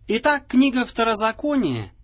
Итак, книга Второзакония,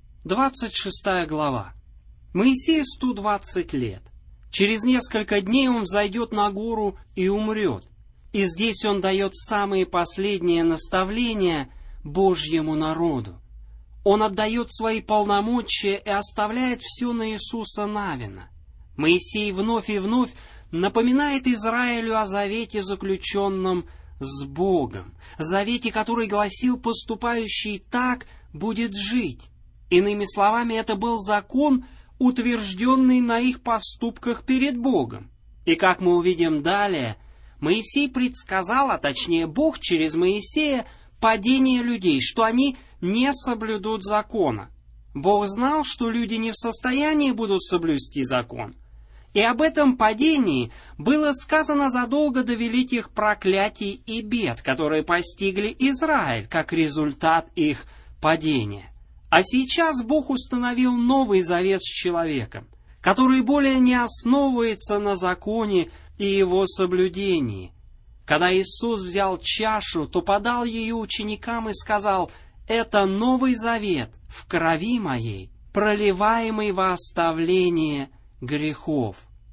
26 глава. Моисею 120 лет. Через несколько дней он взойдет на гору и умрет. И здесь он дает самые последние наставления Божьему народу. Он отдает свои полномочия и оставляет все на Иисуса Навина. Моисей вновь и вновь напоминает Израилю о завете, заключенном с Богом. Завете, который гласил: поступающий так будет жить. Иными словами, это был закон, утвержденный на их поступках перед Богом. И как мы увидим далее, Моисей предсказал, а точнее Бог через Моисея, падение людей, что они не соблюдут закона. Бог знал, что люди не в состоянии будут соблюсти закон. И об этом падении было сказано задолго до великих проклятий и бед, которые постигли Израиль как результат их падения. А сейчас Бог установил новый завет с человеком, который более не основывается на законе и его соблюдении. Когда Иисус взял чашу, то подал ее ученикам и сказал: «Это новый завет в крови моей, проливаемый во оставление грехов».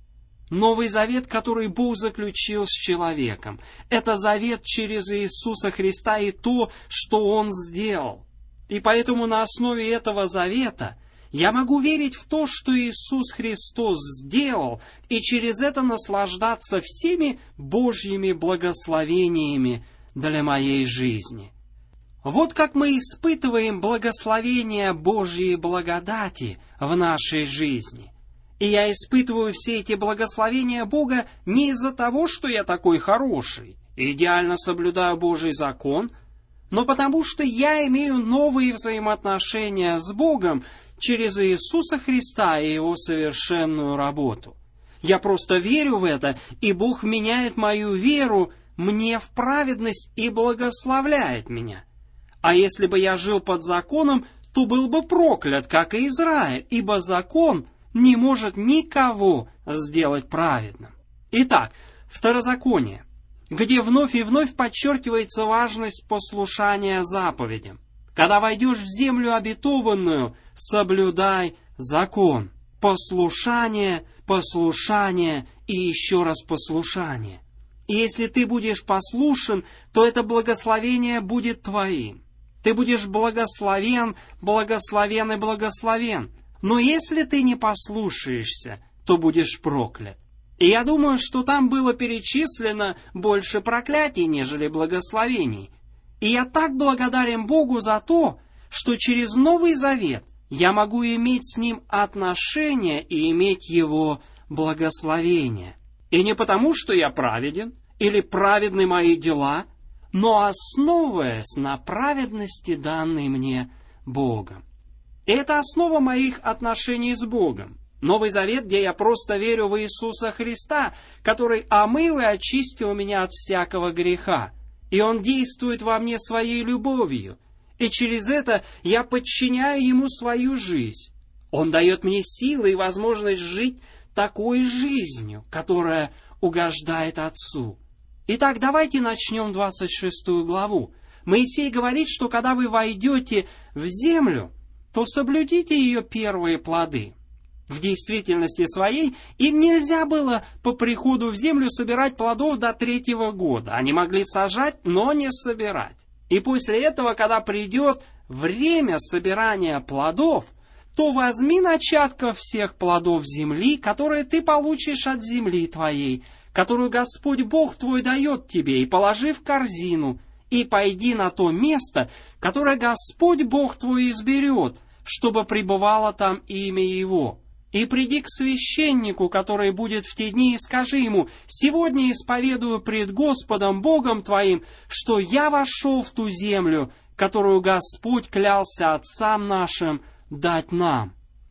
Новый завет, который Бог заключил с человеком. Это завет через Иисуса Христа и то, что Он сделал. И поэтому на основе этого завета я могу верить в то, что Иисус Христос сделал, и через это наслаждаться всеми Божьими благословениями для моей жизни. Вот как мы испытываем благословения Божьей благодати в нашей жизни. И я испытываю все эти благословения Бога не из-за того, что я такой хороший, идеально соблюдаю Божий закон, но потому что я имею новые взаимоотношения с Богом через Иисуса Христа и Его совершенную работу. Я просто верю в это, и Бог меняет мою веру мне в праведность и благословляет меня. А если бы я жил под законом, то был бы проклят, как и Израиль, ибо закон не может никого сделать праведным. Итак, Второзаконие, где вновь и вновь подчеркивается важность послушания заповедям. Когда войдешь в землю обетованную, соблюдай закон. Послушание, послушание и еще раз послушание. И если ты будешь послушен, то это благословение будет твоим. Ты будешь благословен, благословен и благословен. Но если ты не послушаешься, то будешь проклят. И я думаю, что там было перечислено больше проклятий, нежели благословений. И я так благодарен Богу за то, что через Новый Завет я могу иметь с Ним отношения и иметь Его благословение. И не потому, что я праведен, или праведны мои дела, но основываясь на праведности, данной мне Богом. И это основа моих отношений с Богом. Новый Завет, где я просто верю в Иисуса Христа, который омыл и очистил меня от всякого греха. И Он действует во мне своей любовью. И через это я подчиняю Ему свою жизнь. Он дает мне силы и возможность жить такой жизнью, которая угождает Отцу. Итак, давайте начнем 26 главу. Моисей говорит, что когда вы войдете в землю, то соблюдите ее первые плоды. В действительности своей им нельзя было по приходу в землю собирать плодов до 3-го года. Они могли сажать, но не собирать. И после этого, когда придет время собирания плодов, то возьми начатков всех плодов земли, которые ты получишь от земли твоей, которую Господь Бог твой дает тебе, и положи в корзину, и пойди на то место, которое Господь Бог твой изберет, чтобы пребывало там имя Его. И приди к священнику, который будет в те дни, и скажи ему: «Сегодня исповедую пред Господом Богом твоим, что я вошел в ту землю, которую Господь клялся отцам нашим дать нам».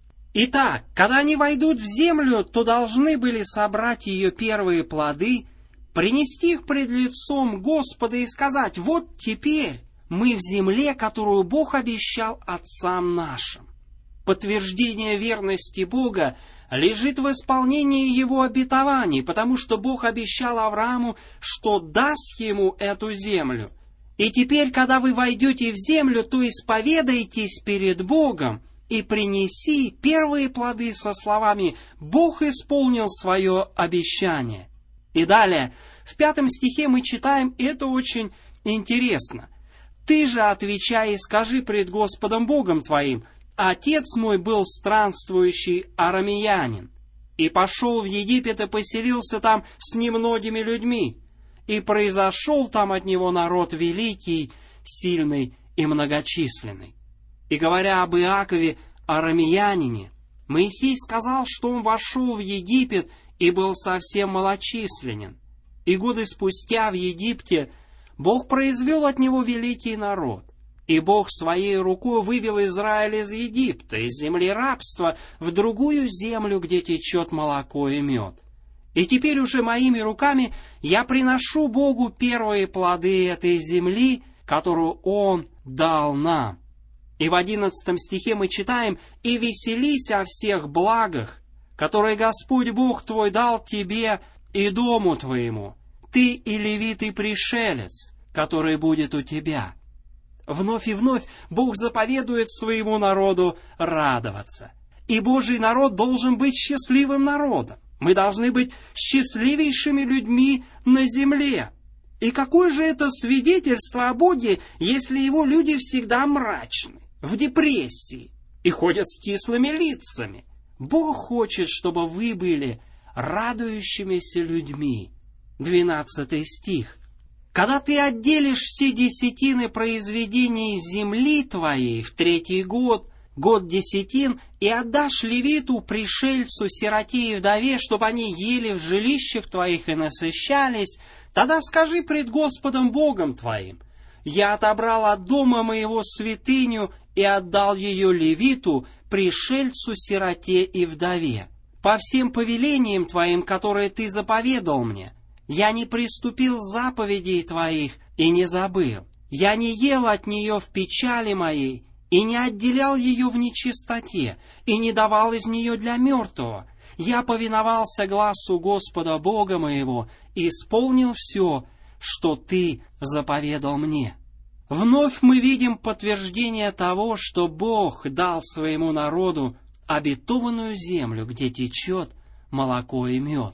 Итак, когда они войдут в землю, то должны были собрать ее первые плоды, принести их пред лицом Господа и сказать: «Вот теперь мы в земле, которую Бог обещал отцам нашим». Подтверждение верности Бога лежит в исполнении Его обетований, потому что Бог обещал Аврааму, что даст ему эту землю. И теперь, когда вы войдете в землю, то исповедайтесь перед Богом и принеси первые плоды со словами «Бог исполнил свое обещание». И далее, в 5 стихе мы читаем, это очень интересно. «Ты же отвечай и скажи пред Господом Богом твоим, отец мой был странствующий арамеянин, и пошел в Египет и поселился там с немногими людьми, и произошел там от него народ великий, сильный и многочисленный». И говоря об Иакове, арамеянине, Моисей сказал, что он вошел в Египет и был совсем малочисленен. И годы спустя в Египте Бог произвел от него великий народ. И Бог своей рукой вывел Израиль из Египта, из земли рабства, в другую землю, где течет молоко и мед. И теперь уже моими руками я приношу Богу первые плоды этой земли, которую Он дал нам. И в 11 стихе мы читаем: «И веселись о всех благах, которые Господь Бог твой дал тебе и дому твоему, ты и левит и пришелец, который будет у тебя». Вновь и вновь Бог заповедует своему народу радоваться. И Божий народ должен быть счастливым народом. Мы должны быть счастливейшими людьми на земле. И какое же это свидетельство о Боге, если его люди всегда мрачны, в депрессии и ходят с кислыми лицами? Бог хочет, чтобы вы были радующимися людьми. 12 стих. «Когда ты отделишь все десятины произведений земли твоей в 3-й год, год десятин, и отдашь левиту, пришельцу, сироте и вдове, чтобы они ели в жилищах твоих и насыщались, тогда скажи пред Господом Богом твоим: я отобрал от дома моего святыню и отдал ее левиту, пришельцу, сироте и вдове, по всем повелениям твоим, которые ты заповедал мне. Я не приступил заповедей твоих и не забыл. Я не ел от нее в печали моей, и не отделял ее в нечистоте, и не давал из нее для мертвого. Я повиновался гласу Господа Бога моего и исполнил все, что ты заповедал мне». Вновь мы видим подтверждение того, что Бог дал своему народу обетованную землю, где течет молоко и мед.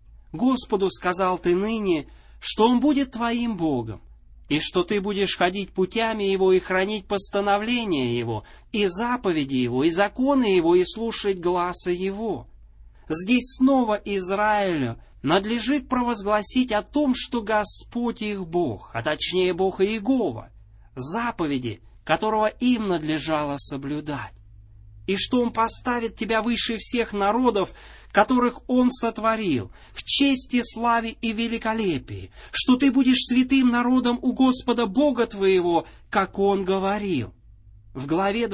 Господу сказал ты ныне, что Он будет твоим Богом, и что ты будешь ходить путями Его и хранить постановления Его, и заповеди Его, и законы Его, и слушать гласа Его. Здесь снова Израилю надлежит провозгласить о том, что Господь их Бог, а точнее Бог Иегова, заповеди, которого им надлежало соблюдать, и что Он поставит тебя выше всех народов, которых Он сотворил, в чести, славе и великолепии, что ты будешь святым народом у Господа Бога твоего, как Он говорил. В главе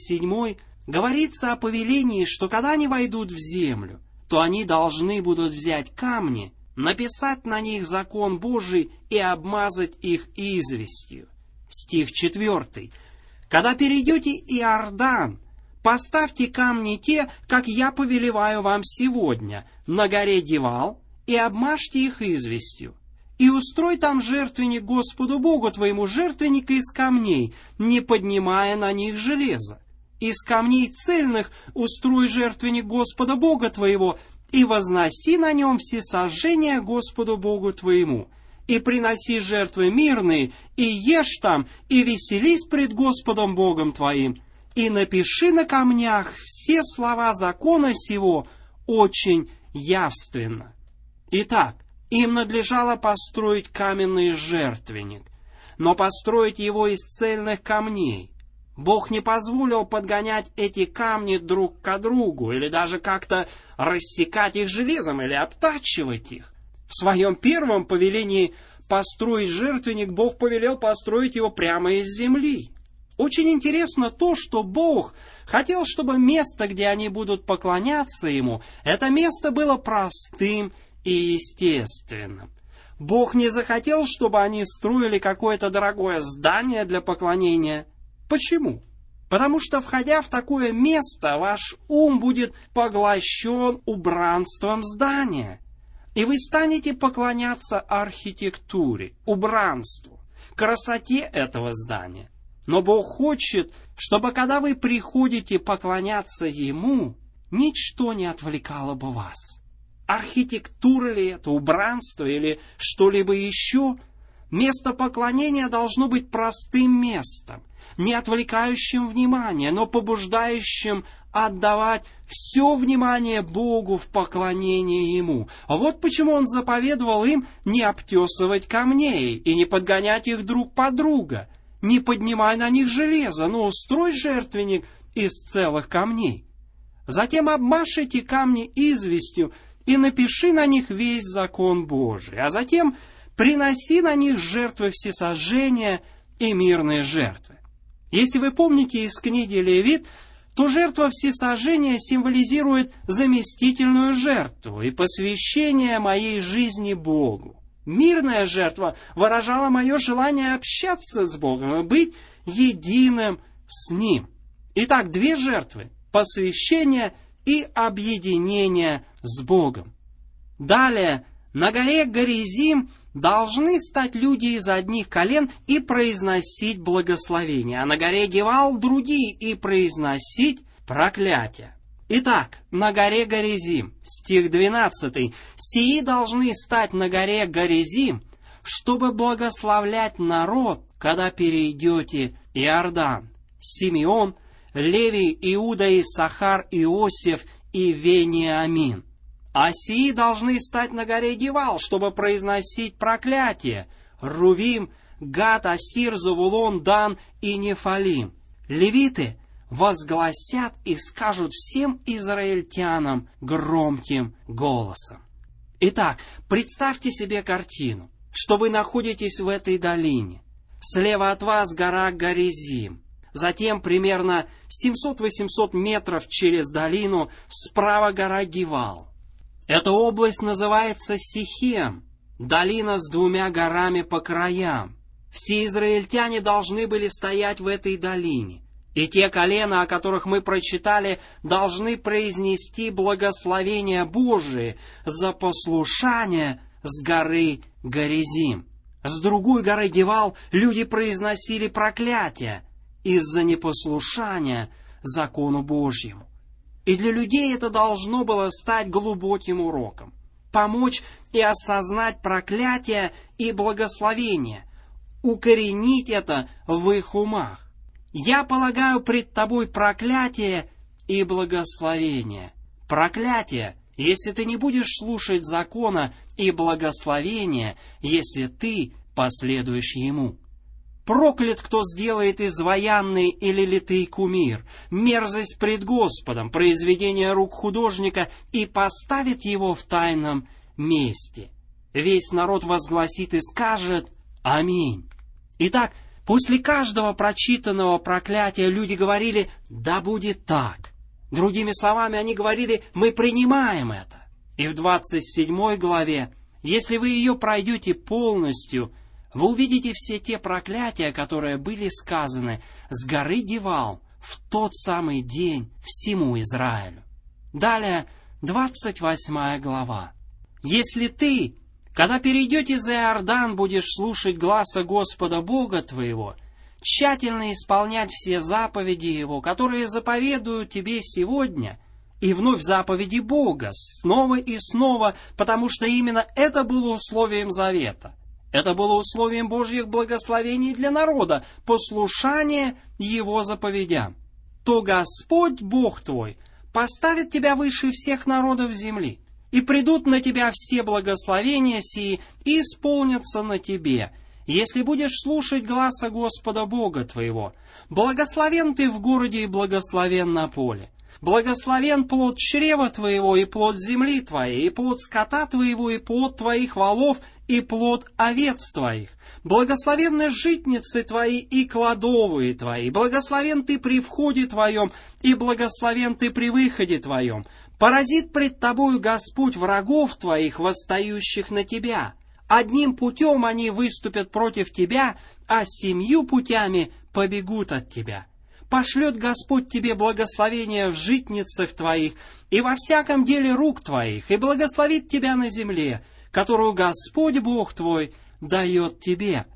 27 говорится о повелении, что когда они войдут в землю, то они должны будут взять камни, написать на них закон Божий и обмазать их известью. Стих 4. «Когда перейдете Иордан, поставьте камни те, как я повелеваю вам сегодня, на горе Девал, и обмажьте их известью. И устрой там жертвенник Господу Богу твоему, жертвенник из камней, не поднимая на них железа. Из камней цельных устрой жертвенник Господа Бога твоего, и возноси на нем всесожжения Господу Богу твоему. И приноси жертвы мирные, и ешь там, и веселись пред Господом Богом твоим. И напиши на камнях все слова закона сего очень явственно». Итак, им надлежало построить каменный жертвенник, но построить его из цельных камней. Бог не позволил подгонять эти камни друг к другу, или даже как-то рассекать их железом, или обтачивать их. В своем первом повелении построить жертвенник Бог повелел построить его прямо из земли. Очень интересно то, что Бог хотел, чтобы место, где они будут поклоняться Ему, это место было простым и естественным. Бог не захотел, чтобы они строили какое-то дорогое здание для поклонения. Почему? Потому что, входя в такое место, ваш ум будет поглощен убранством здания. И вы станете поклоняться архитектуре, убранству. красоте этого здания. Но Бог хочет, чтобы когда вы приходите поклоняться Ему, ничто не отвлекало бы вас. Архитектура ли это, убранство или что-либо еще? Место поклонения должно быть простым местом, не отвлекающим внимание, но побуждающим отдавать все внимание Богу в поклонении Ему. Вот почему Он заповедовал им не обтесывать камней и не подгонять их друг под друга. Не поднимай на них железо, но устрой жертвенник из целых камней. Затем обмажь эти камни известью и напиши на них весь закон Божий, а затем приноси на них жертвы всесожжения и мирные жертвы. Если вы помните из книги Левит, то жертва всесожжения символизирует заместительную жертву и посвящение моей жизни Богу. Мирная жертва выражала мое желание общаться с Богом и быть единым с Ним. Итак, две жертвы – посвящение и объединение с Богом. Далее, на горе Горизим должны стать люди из одних колен и произносить благословение, а на горе Гивал другие и произносить проклятие. Итак, на горе Горизим, стих 12, «Сии должны стать на горе Горизим, чтобы благословлять народ, когда перейдете Иордан. Симеон, Левий, Иуда, Иссахар, Иосиф и Вениамин. А сии должны стать на горе Гивал, чтобы произносить проклятие: Рувим, Гад, Ассир, Завулон, Дан и Нефалим. Левиты возгласят и скажут всем израильтянам громким голосом». Итак, представьте себе картину, что вы находитесь в этой долине. Слева от вас гора Горизим. Затем примерно 700-800 метров через долину справа гора Гивал. Эта область называется Сихем, долина с двумя горами по краям. Все израильтяне должны были стоять в этой долине. И те колена, о которых мы прочитали, должны произнести благословение Божие за послушание с горы Горизим. С другой горы Гивал люди произносили проклятие из-за непослушания закону Божьему. И для людей это должно было стать глубоким уроком, помочь и осознать проклятие и благословение, укоренить это в их умах. «Я полагаю пред тобой проклятие и благословение». Проклятие, если ты не будешь слушать закона, и благословение, если ты последуешь ему. Проклят, кто сделает изваянный или литый кумир, мерзость пред Господом, произведение рук художника, и поставит его в тайном месте. Весь народ возгласит и скажет «Аминь». Итак, после каждого прочитанного проклятия люди говорили «Да будет так». Другими словами, они говорили «Мы принимаем это». И в 27 главе, если вы ее пройдете полностью, вы увидите все те проклятия, которые были сказаны с горы Гивал в тот самый день всему Израилю. Далее, 28 глава. «Если ты, когда перейдете за Иордан, будешь слушать гласа Господа Бога твоего, тщательно исполнять все заповеди Его, которые заповедую тебе сегодня, и вновь заповеди Бога, снова и снова, потому что именно это было условием завета. Это было условием Божьих благословений для народа, послушание Его заповедям. То Господь, Бог твой, поставит тебя выше всех народов земли, и придут на тебя все благословения сии, и исполнятся на тебе, если будешь слушать гласа Господа Бога твоего. Благословен ты в городе и благословен на поле. Благословен плод чрева твоего и плод земли твоей, и плод скота твоего, и плод твоих волов, и плод овец твоих. Благословенны житницы твои и кладовые твои. Благословен ты при входе твоем, и благословен ты при выходе твоем. Поразит пред тобою Господь врагов твоих, восстающих на тебя. Одним путем они выступят против тебя, а 7 путями побегут от тебя. Пошлет Господь тебе благословение в житницах твоих и во всяком деле рук твоих, и благословит тебя на земле, которую Господь Бог твой дает тебе.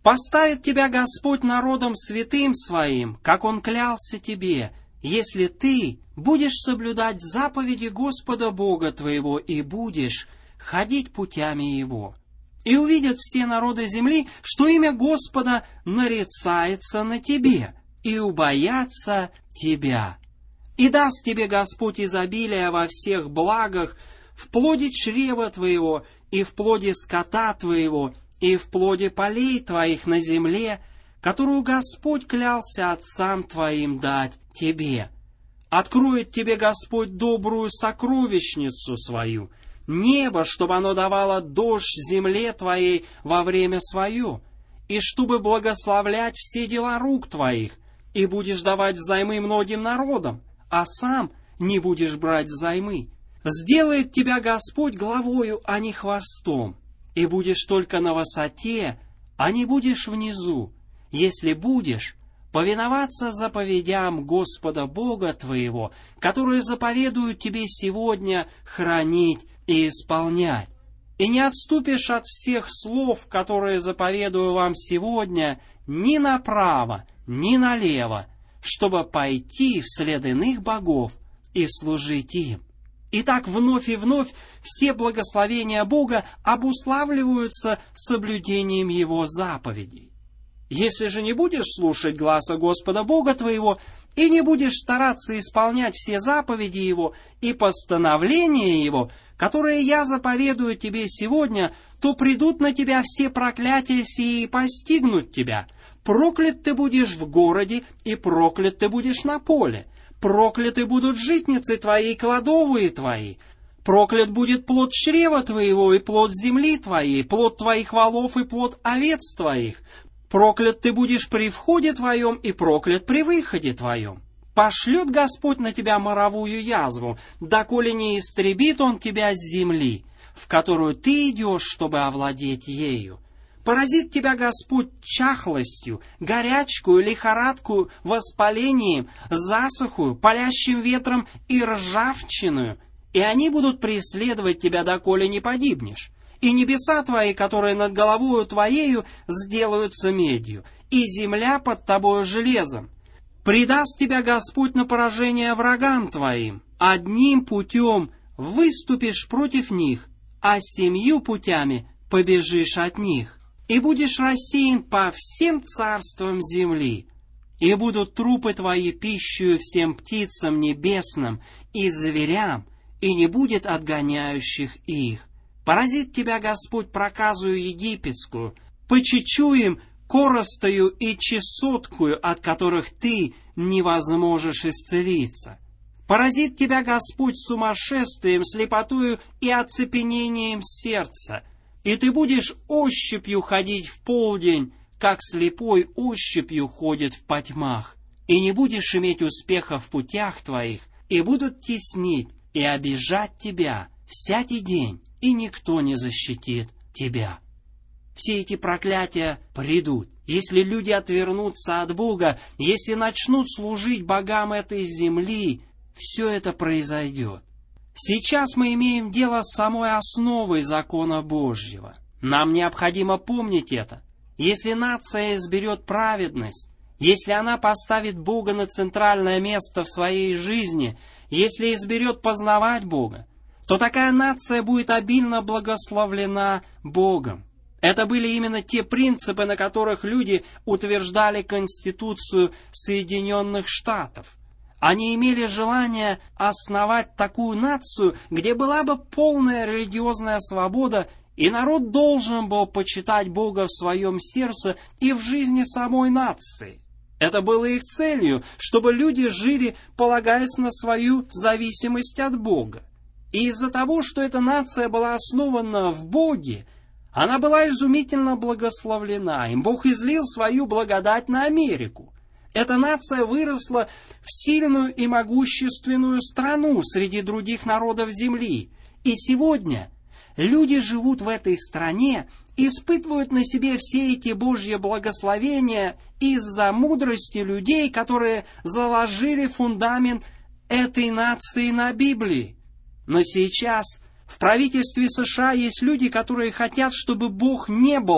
Поставит тебя Господь народом святым своим, как Он клялся тебе, если ты будешь соблюдать заповеди Господа Бога твоего и будешь ходить путями Его. И увидят все народы земли, что имя Господа нарицается на тебе, и убоятся тебя. И даст тебе Господь изобилие во всех благах, в плоде чрева твоего, и в плоде скота твоего, и в плоде полей твоих на земле, которую Господь клялся отцам твоим дать тебе. Откроет тебе Господь добрую сокровищницу свою, небо, чтобы оно давало дождь земле твоей во время свое, и чтобы благословлять все дела рук твоих, и будешь давать взаймы многим народам, а сам не будешь брать взаймы. Сделает тебя Господь главою, а не хвостом, и будешь только на высоте, а не будешь внизу, если будешь повиноваться заповедям Господа Бога твоего, которые заповедуют тебе сегодня хранить и исполнять. И не отступишь от всех слов, которые заповедую вам сегодня, ни направо, ни налево, чтобы пойти вслед иных богов и служить им. И так вновь и вновь все благословения Бога обуславливаются соблюдением Его заповедей. Если же не будешь слушать гласа Господа Бога твоего и не будешь стараться исполнять все заповеди Его и постановления Его, которые я заповедую тебе сегодня, то придут на тебя все проклятия сии и постигнут тебя. Проклят ты будешь в городе, и проклят ты будешь на поле. Прокляты будут житницы твои и кладовые твои. Проклят будет плод чрева твоего и плод земли твоей, плод твоих волов и плод овец твоих. Проклят ты будешь при входе твоем и проклят при выходе твоем. Пошлет Господь на тебя моровую язву, доколе не истребит Он тебя с земли, в которую ты идешь, чтобы овладеть ею. Поразит тебя Господь чахлостью, горячкою, лихорадкою, воспалением, засухою, палящим ветром и ржавчиною, и они будут преследовать тебя, доколе не погибнешь. И небеса твои, которые над головою твоею, сделаются медью, и земля под тобою железом. Предаст тебя Господь на поражение врагам твоим. Одним путем выступишь против них, а 7 путями побежишь от них. И будешь рассеян по всем царствам земли. И будут трупы твои пищею всем птицам небесным и зверям, и не будет отгоняющих их. Поразит тебя Господь проказую египетскую, почечуем коростою и чесоткую, от которых ты не возможешь исцелиться. Поразит тебя Господь сумасшествием, слепотою и оцепенением сердца, и ты будешь ощупью ходить в полдень, как слепой ощупью ходит в потьмах, и не будешь иметь успеха в путях твоих, и будут теснить и обижать тебя всякий день, и никто не защитит тебя. Все эти проклятия придут, если люди отвернутся от Бога, если начнут служить богам этой земли, все это произойдет. Сейчас мы имеем дело с самой основой закона Божьего. Нам необходимо помнить это. Если нация изберет праведность, если она поставит Бога на центральное место в своей жизни, если изберет познавать Бога, то такая нация будет обильно благословлена Богом. Это были именно те принципы, на которых люди утверждали Конституцию Соединенных Штатов. Они имели желание основать такую нацию, где была бы полная религиозная свобода, и народ должен был почитать Бога в своем сердце и в жизни самой нации. Это было их целью, чтобы люди жили, полагаясь на свою зависимость от Бога. И из-за того, что эта нация была основана в Боге, она была изумительно благословлена, им Бог излил свою благодать на Америку. Эта нация выросла в сильную и могущественную страну среди других народов земли. И сегодня люди живут в этой стране, испытывают на себе все эти Божьи благословения из-за мудрости людей, которые заложили фундамент этой нации на Библии. Но сейчас в правительстве США есть люди, которые хотят, чтобы Бог не был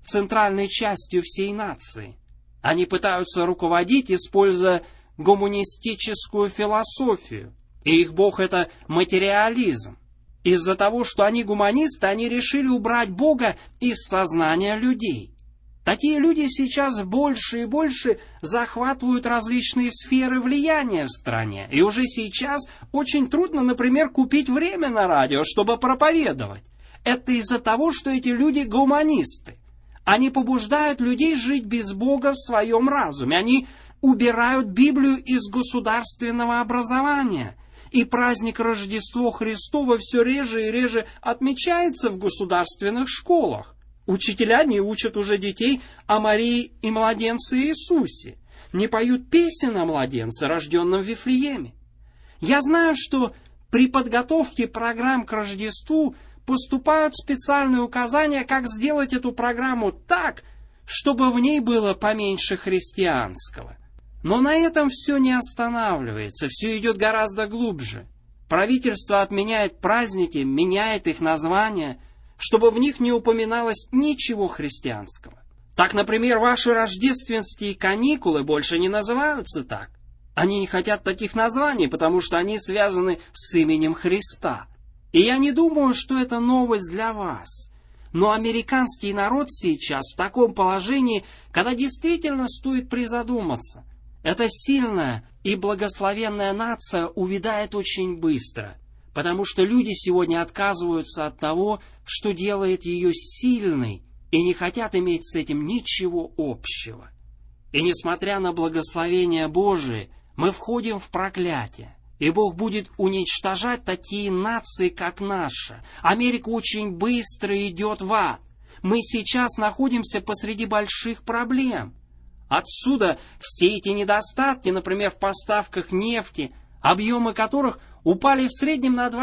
центральной частью всей нации. Они пытаются руководить, используя гуманистическую философию. И их бог — это материализм. Из-за того, что они гуманисты, они решили убрать Бога из сознания людей. Такие люди сейчас больше и больше захватывают различные сферы влияния в стране. И уже сейчас очень трудно, например, купить время на радио, чтобы проповедовать. Это из-за того, что эти люди гуманисты. Они побуждают людей жить без Бога в своем разуме. Они убирают Библию из государственного образования. И праздник Рождества Христова все реже и реже отмечается в государственных школах. Учителя не учат уже детей о Марии и младенце Иисусе. Не поют песен о младенце, рожденном в Вифлееме. Я знаю, что при подготовке программ к Рождеству поступают специальные указания, как сделать эту программу так, чтобы в ней было поменьше христианского. Но на этом все не останавливается, все идет гораздо глубже. Правительство отменяет праздники, меняет их названия, чтобы в них не упоминалось ничего христианского. Так, например, ваши рождественские каникулы больше не называются так. Они не хотят таких названий, потому что они связаны с именем Христа. И я не думаю, что это новость для вас. Но американский народ сейчас в таком положении, когда действительно стоит призадуматься. Эта сильная и благословенная нация увядает очень быстро, потому что люди сегодня отказываются от того, что делает ее сильной, и не хотят иметь с этим ничего общего. И несмотря на благословение Божие, мы входим в проклятие. И Бог будет уничтожать такие нации, как наша. Америка очень быстро идет в ад. Мы сейчас находимся посреди больших проблем. Отсюда все эти недостатки, например, в поставках нефти, объемы которых упали в среднем на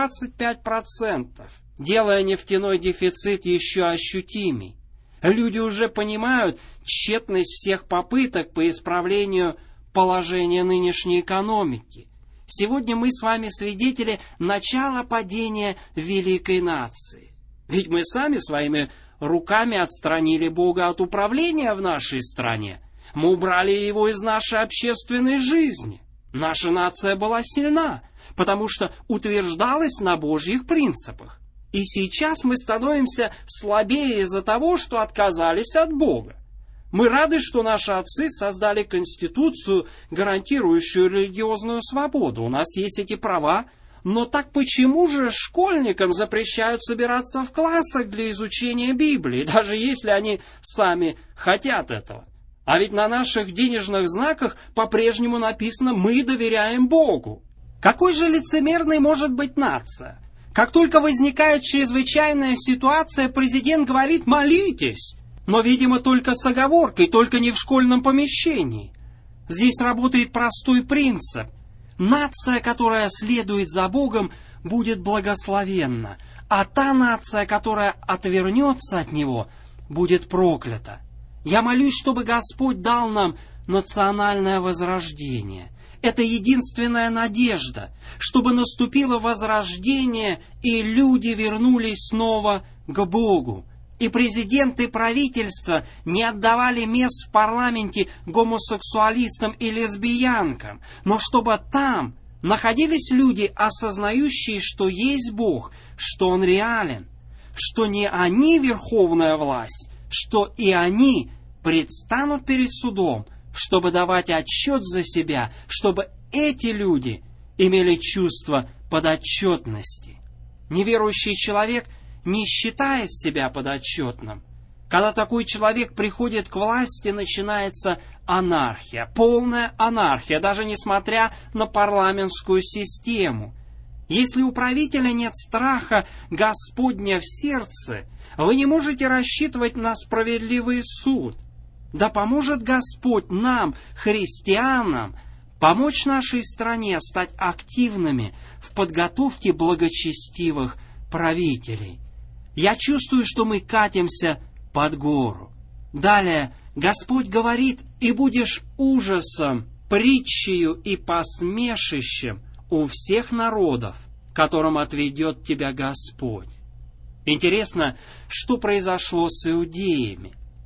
25%, делая нефтяной дефицит еще ощутимей. Люди уже понимают тщетность всех попыток по исправлению положения нынешней экономики. Сегодня мы с вами свидетели начала падения великой нации. Ведь мы сами своими руками отстранили Бога от управления в нашей стране. Мы убрали Его из нашей общественной жизни. Наша нация была сильна, потому что утверждалась на Божьих принципах. И сейчас мы становимся слабее из-за того, что отказались от Бога. Мы рады, что наши отцы создали конституцию, гарантирующую религиозную свободу. У нас есть эти права. Но так почему же школьникам запрещают собираться в классах для изучения Библии, даже если они сами хотят этого? А ведь на наших денежных знаках по-прежнему написано «Мы доверяем Богу». Какой же лицемерной может быть нация? Как только возникает чрезвычайная ситуация, президент говорит «молитесь». Но, видимо, только с оговоркой, только не в школьном помещении. Здесь работает простой принцип. Нация, которая следует за Богом, будет благословенна, а та нация, которая отвернется от Него, будет проклята. Я молюсь, чтобы Господь дал нам национальное возрождение. Это единственная надежда, чтобы наступило возрождение, и люди вернулись снова к Богу. И президент, и правительство не отдавали мест в парламенте гомосексуалистам и лесбиянкам, но чтобы там находились люди, осознающие, что есть Бог, что Он реален, что не они верховная власть, что и они предстанут перед судом, чтобы давать отчет за себя, чтобы эти люди имели чувство подотчетности. Неверующий человек не считает себя подотчетным. Когда такой человек приходит к власти, начинается анархия, полная анархия, даже несмотря на парламентскую систему. Если у правителя нет страха Господня в сердце, вы не можете рассчитывать на справедливый суд. Да поможет Господь нам, христианам, помочь нашей стране стать активными в подготовке благочестивых правителей. Я чувствую, что мы катимся под гору. Далее Господь говорит: «И будешь ужасом, притчею и посмешищем у всех народов, которым отведет тебя Господь». Интересно, что произошло с иудеями.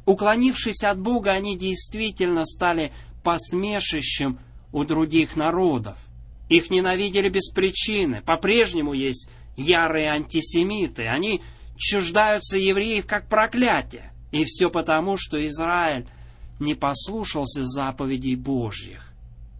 Уклонившись от Бога, они действительно стали посмешищем у других народов. Их ненавидели без причины. По-прежнему есть ярые антисемиты. Они чуждаются евреев как проклятие. И все потому, что Израиль не послушался заповедей Божьих.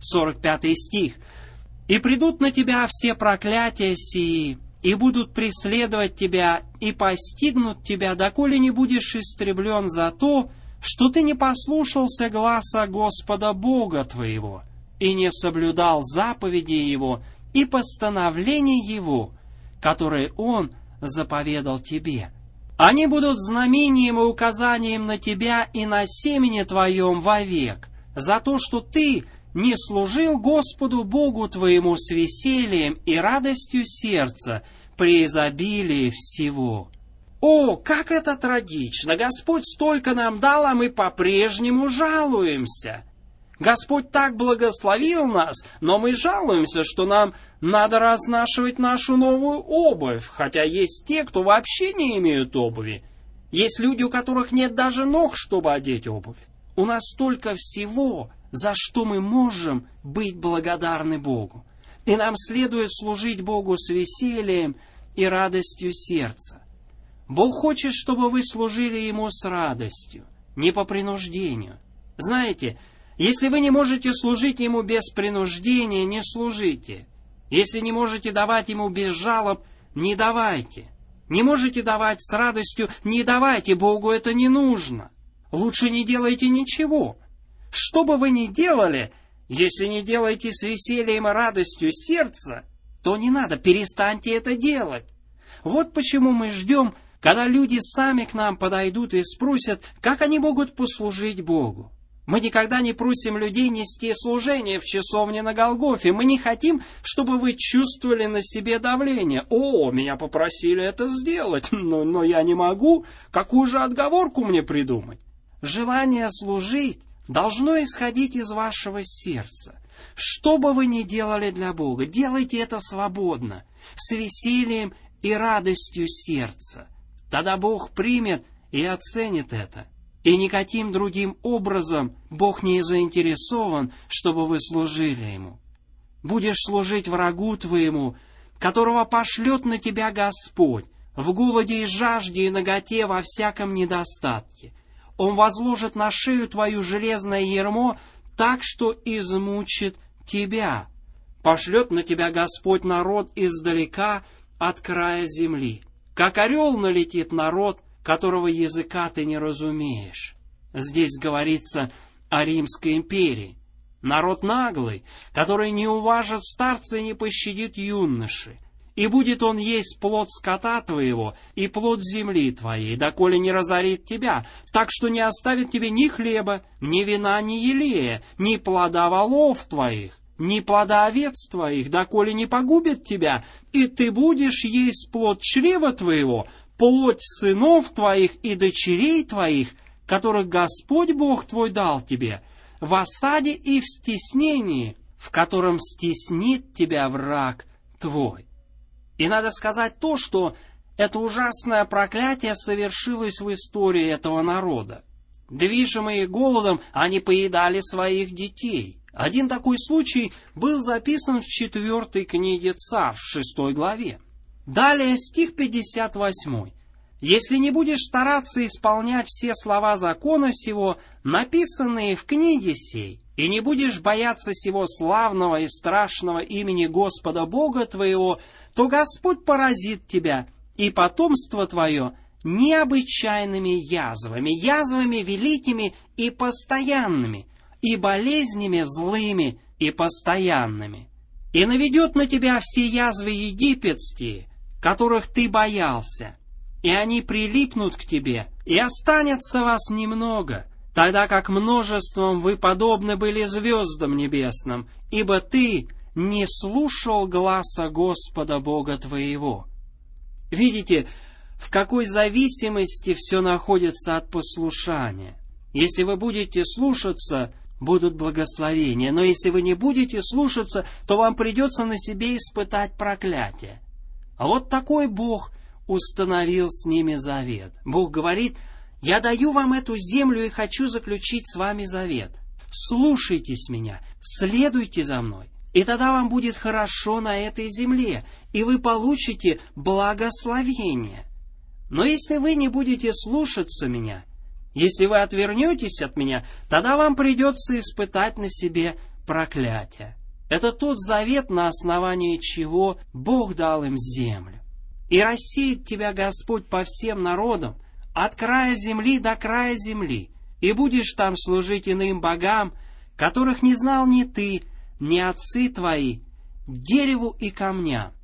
45 стих. «И придут на тебя все проклятия сии, и будут преследовать тебя, и постигнут тебя, доколе не будешь истреблен за то, что ты не послушался гласа Господа Бога твоего, и не соблюдал заповеди Его и постановлений Его, которые Он заповедал тебе. Они будут знамением и указанием на тебя и на семени твоем вовек, за то, что ты не служил Господу Богу твоему с весельем и радостью сердца при изобилии всего». О, как это трагично! Господь столько нам дал, а мы по-прежнему жалуемся. Господь так благословил нас, но мы жалуемся, что нам надо разнашивать нашу новую обувь, хотя есть те, кто вообще не имеют обуви. Есть люди, у которых нет даже ног, чтобы одеть обувь. У нас столько всего, за что мы можем быть благодарны Богу. И нам следует служить Богу с весельем и радостью сердца. Бог хочет, чтобы вы служили Ему с радостью, не по принуждению. Знаете, если вы не можете служить Ему без принуждения, не служите. Если не можете давать Ему без жалоб, не давайте. Не можете давать с радостью, не давайте, Богу это не нужно. Лучше не делайте ничего. Что бы вы ни делали, если не делаете с весельем и радостью сердца, то не надо, перестаньте это делать. Вот почему мы ждем, когда люди сами к нам подойдут и спросят, как они могут послужить Богу. Мы никогда не просим людей нести служение в часовне на Голгофе. Мы не хотим, чтобы вы чувствовали на себе давление. О, меня попросили это сделать, но я не могу. Какую же отговорку мне придумать? Желание служить должно исходить из вашего сердца. Что бы вы ни делали для Бога, делайте это свободно, с весельем и радостью сердца. Тогда Бог примет и оценит это. И никаким другим образом Бог не заинтересован, чтобы вы служили Ему. Будешь служить врагу твоему, которого пошлет на тебя Господь, в голоде и жажде и наготе во всяком недостатке. Он возложит на шею твою железное ярмо так, что измучит тебя. Пошлет на тебя Господь народ издалека от края земли. Как орел налетит народ, которого языка ты не разумеешь. Здесь говорится о Римской империи. Народ наглый, который не уважит старца и не пощадит юноши. И будет он есть плод скота твоего и плод земли твоей, доколе не разорит тебя, так что не оставит тебе ни хлеба, ни вина, ни елея, ни плода волов твоих, ни плода овец твоих, доколе не погубит тебя, и ты будешь есть плод чрева твоего, плоть сынов твоих и дочерей твоих, которых Господь Бог твой дал тебе, в осаде и в стеснении, в котором стеснит тебя враг твой». И надо сказать то, что это ужасное проклятие совершилось в истории этого народа. Движимые голодом, они поедали своих детей. Один такой случай был записан в 4 книге Царств, в 6 главе. Далее стих 58. «Если не будешь стараться исполнять все слова закона сего, написанные в книге сей, и не будешь бояться сего славного и страшного имени Господа Бога твоего, то Господь поразит тебя и потомство твое необычайными язвами, язвами великими и постоянными, и болезнями злыми и постоянными. И наведет на тебя все язвы египетские, которых ты боялся, и они прилипнут к тебе, и останется вас немного, тогда как множеством вы подобны были звездам небесным, ибо ты не слушал гласа Господа Бога твоего». Видите, в какой зависимости все находится от послушания. Если вы будете слушаться, будут благословения, но если вы не будете слушаться, то вам придется на себе испытать проклятие. А вот такой Бог установил с ними завет. Бог говорит: Я даю вам эту землю и хочу заключить с вами завет. Слушайтесь меня, следуйте за мной, и тогда вам будет хорошо на этой земле, и вы получите благословение. Но если вы не будете слушаться меня, если вы отвернетесь от меня, тогда вам придется испытать на себе проклятие. Это тот завет, на основании чего Бог дал им землю. И рассеет тебя Господь по всем народам, от края земли до края земли, и будешь там служить иным богам, которых не знал ни ты, ни отцы твои, дереву и камням.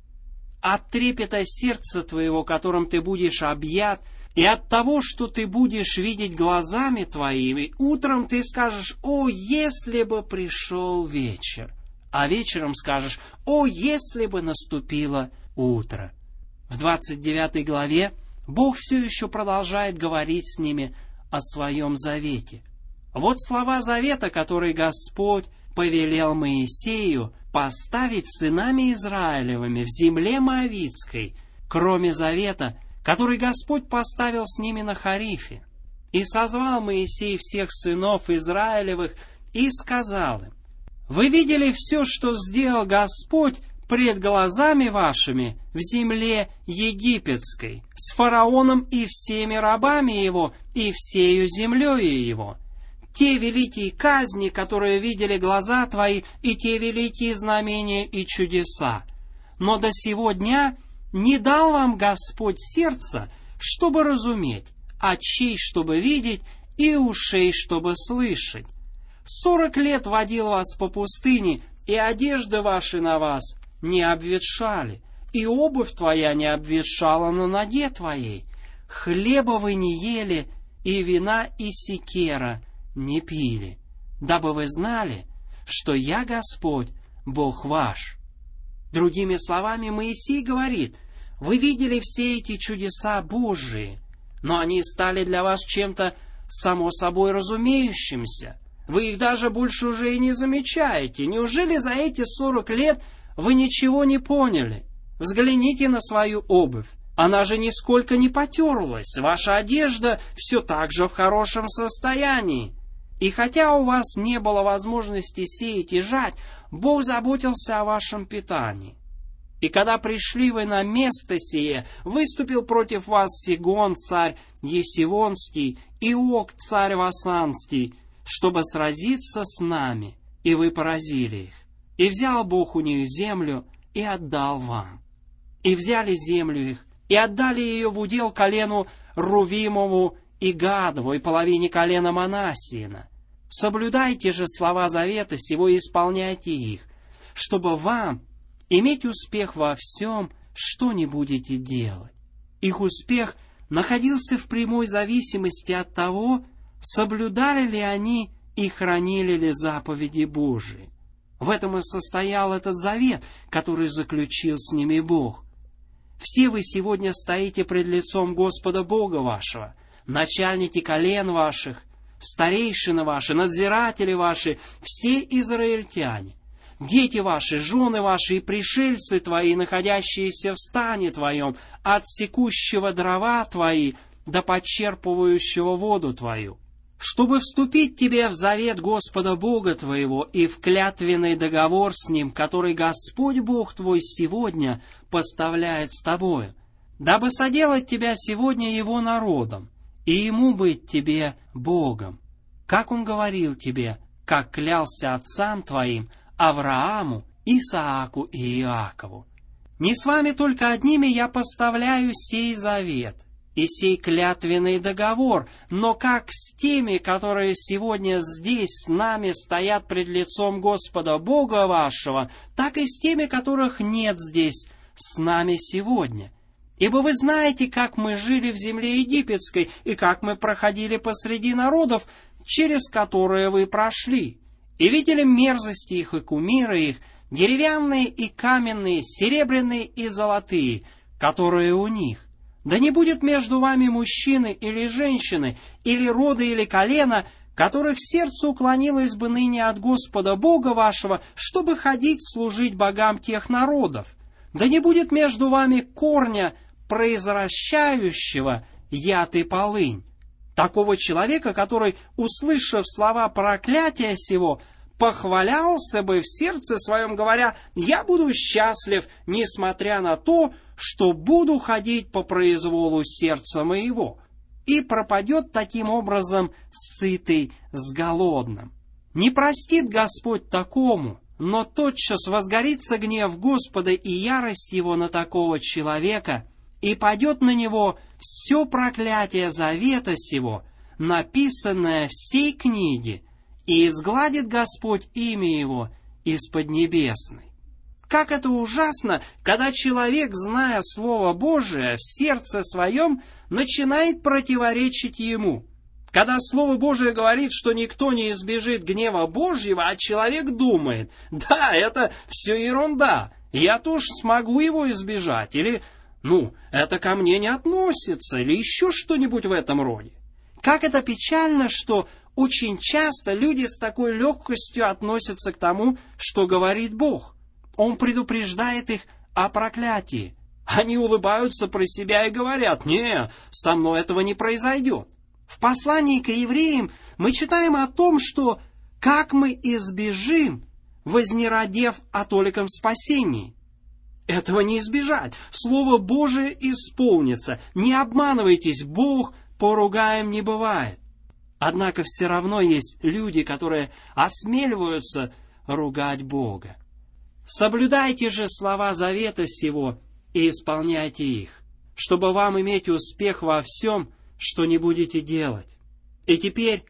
От трепета сердца твоего, которым ты будешь объят, и от того, что ты будешь видеть глазами твоими, утром ты скажешь: «О, если бы пришел вечер!» А вечером скажешь: «О, если бы наступило утро!» В 29 главе Бог все еще продолжает говорить с ними о своем завете. Вот слова завета, которые Господь повелел Моисею поставить с сынами Израилевыми в земле Моавитской, кроме завета, который Господь поставил с ними на Харифе. «И созвал Моисей всех сынов Израилевых и сказал им: Вы видели все, что сделал Господь пред глазами вашими в земле египетской, с фараоном и всеми рабами его, и всею землею его. Те великие казни, которые видели глаза твои, и те великие знамения и чудеса. Но до сего дня не дал вам Господь сердца, чтобы разуметь, очей, чтобы видеть, и ушей, чтобы слышать. 40 лет водил вас по пустыне, и одежды ваши на вас не обветшали, и обувь твоя не обветшала на ноге твоей. Хлеба вы не ели, и вина и секера не пили, дабы вы знали, что я Господь, Бог ваш». Другими словами, Моисей говорит: вы видели все эти чудеса Божии, но они стали для вас чем-то само собой разумеющимся. Вы их даже больше уже и не замечаете. Неужели за эти 40 лет вы ничего не поняли? Взгляните на свою обувь. Она же нисколько не потерлась. Ваша одежда все так же в хорошем состоянии. И хотя у вас не было возможности сеять и жать, Бог заботился о вашем питании. И когда пришли вы на место сие, выступил против вас Сигон, царь Есивонский, и Ог, царь Васанский, чтобы сразиться с нами, и вы поразили их. И взял Бог у них землю и отдал вам. И взяли землю их, и отдали ее в удел колену Рувимову и Гадову, и половине колена Манассиина. Соблюдайте же слова завета сего и исполняйте их, чтобы вам иметь успех во всем, что не будете делать. Их успех находился в прямой зависимости от того, соблюдали ли они и хранили ли заповеди Божии. В этом и состоял этот завет, который заключил с ними Бог. Все вы сегодня стоите пред лицом Господа Бога вашего, начальники колен ваших, старейшины ваши, надзиратели ваши, все израильтяне, дети ваши, жены ваши и пришельцы твои, находящиеся в стане твоем, от секущего дрова твои до подчерпывающего воду твою, чтобы вступить тебе в завет Господа Бога твоего и в клятвенный договор с Ним, который Господь Бог твой сегодня поставляет с тобою, дабы соделать тебя сегодня Его народом, и Ему быть тебе Богом, как Он говорил тебе, как клялся отцам твоим, Аврааму, Исааку и Иакову. Не с вами только одними я поставляю сей завет и сей клятвенный договор, но как с теми, которые сегодня здесь с нами стоят пред лицом Господа Бога вашего, так и с теми, которых нет здесь с нами сегодня. Ибо вы знаете, как мы жили в земле египетской, и как мы проходили посреди народов, через которые вы прошли, и видели мерзости их и кумиры их, деревянные и каменные, серебряные и золотые, которые у них. Да не будет между вами мужчины или женщины, или рода или колена, которых сердце уклонилось бы ныне от Господа Бога вашего, чтобы ходить служить богам тех народов. Да не будет между вами корня, произвращающего яд и полынь. Такого человека, который, услышав слова проклятия сего, похвалялся бы в сердце своем, говоря: «Я буду счастлив, несмотря на то, что буду ходить по произволу сердца моего», и пропадет таким образом сытый с голодным. Не простит Господь такому, но тотчас возгорится гнев Господа и ярость Его на такого человека, и падет на него все проклятие завета сего, написанное в сей книге, и изгладит Господь имя его из поднебесной. Как это ужасно, когда человек, зная Слово Божие, в сердце своем начинает противоречить ему. Когда Слово Божие говорит, что никто не избежит гнева Божьего, а человек думает: да, это все ерунда, я тоже смогу его избежать, или это ко мне не относится, или еще что-нибудь в этом роде. Как это печально, что очень часто люди с такой легкостью относятся к тому, что говорит Бог. Он предупреждает их о проклятии. Они улыбаются про себя и говорят: «Не, со мной этого не произойдет». В послании к евреям мы читаем о том, что как мы избежим, вознеродев о толиком спасении. Этого не избежать. Слово Божие исполнится. Не обманывайтесь, Бог поругаем не бывает. Однако все равно есть люди, которые осмеливаются ругать Бога. Соблюдайте же слова завета сего и исполняйте их, чтобы вам иметь успех во всем, что не будете делать. И теперь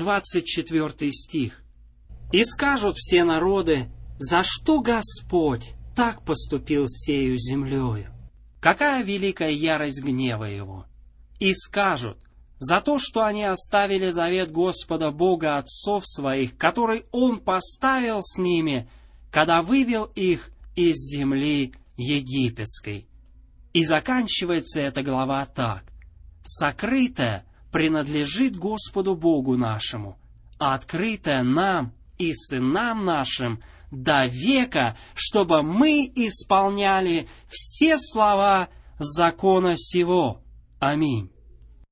24 стих. «И скажут все народы, за что Господь так поступил с сею землею? Какая великая ярость гнева Его! И скажут, за то, что они оставили завет Господа Бога отцов своих, который Он поставил с ними, когда вывел их из земли египетской». И заканчивается эта глава так: «Сокрытое принадлежит Господу Богу нашему, а открытое нам и сынам нашим до века, чтобы мы исполняли все слова закона сего». Аминь.